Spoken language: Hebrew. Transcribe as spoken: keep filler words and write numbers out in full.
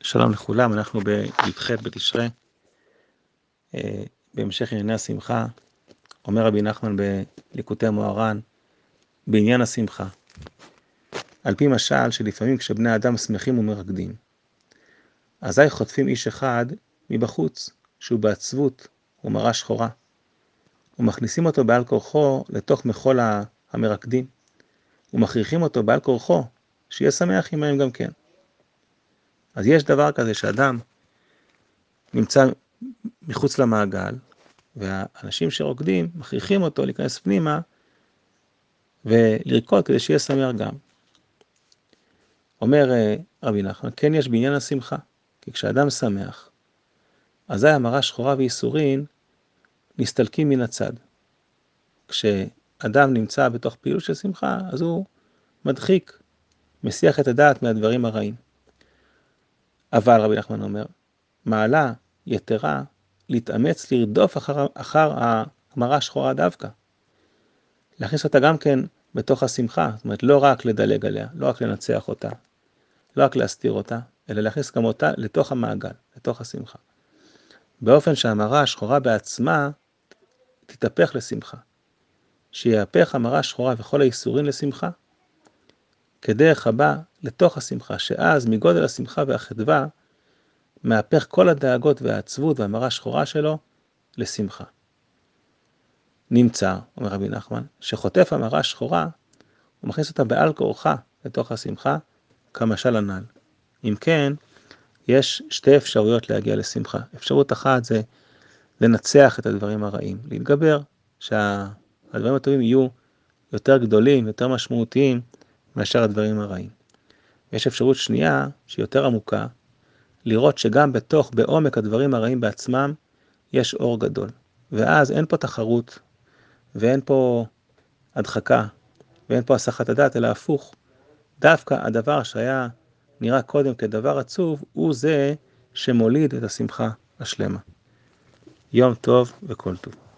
שלום לכולם, אנחנו בי"ח בתשרי, בהמשך ענייני השמחה. אומר רבי נחמן בליקוטי מוהר"ן, בעניין השמחה, על פי משל שלפעמים כשבני אדם שמחים ומרקדים, אזי חוטפים איש אחד מבחוץ, שהוא בעצבות ומראה שחורה, ומכניסים אותו בעל כורחו לתוך מחול המרקדים, ומכריחים אותו בעל כורחו שיהיה שמח עמהם גם כן. אז יש דבר כזה שאדם נמצא מחוץ למעגל, והאנשים שרוקדים מכריחים אותו להיכנס פנימה ולרקוד כדי שיהיה שמח גם. אומר רבי נחמן, כן יש בעניין השמחה, כי כשאדם שמח, אזי המראה שחורה ואיסורין נסתלקים מן הצד. כשאדם נמצא בתוך פעילות של שמחה, אז הוא מדחיק, מסיח את הדעת מהדברים הרעים. אבל רבי נחמן אומר, מעלה יתרה להתאמץ לרדוף אחר, אחר המראה השחורה דווקא. להכניס אותה גם כן בתוך השמחה, זאת אומרת לא רק לדלג עליה, לא רק לנצח אותה, לא רק להסתיר אותה, אלא להכניס גם אותה לתוך המעגל, לתוך השמחה. באופן שהמראה השחורה בעצמה תתהפך לשמחה. שיהפך המראה השחורה וכל האיסורים לשמחה, כדרך הבא לתוך השמחה, שאז מגודל השמחה והחדווה, מהפך כל הדאגות והעצבות והמראה השחורה שלו לשמחה. נמצא, אומר רבי נחמן, שחוטף המראה השחורה, הוא מכניס אותה בעל כורחה לתוך השמחה, כמשל הנ"ל. אם כן, יש שתי אפשרויות להגיע לשמחה. אפשרות אחת זה לנצח את הדברים הרעים, להתגבר, שהדברים הטובים יהיו יותר גדולים, יותר משמעותיים, מאשר הדברים הרעים. יש אפשרות שנייה, שהיא יותר עמוקה, לראות שגם בתוך, בעומק הדברים הרעים בעצמם, יש אור גדול. ואז אין פה תחרות, ואין פה הדחקה, ואין פה הסחת הדעת, אלא הפוך. דווקא הדבר שהיה נראה קודם כדבר עצוב, הוא זה שמוליד את השמחה השלמה. יום טוב וכל טוב.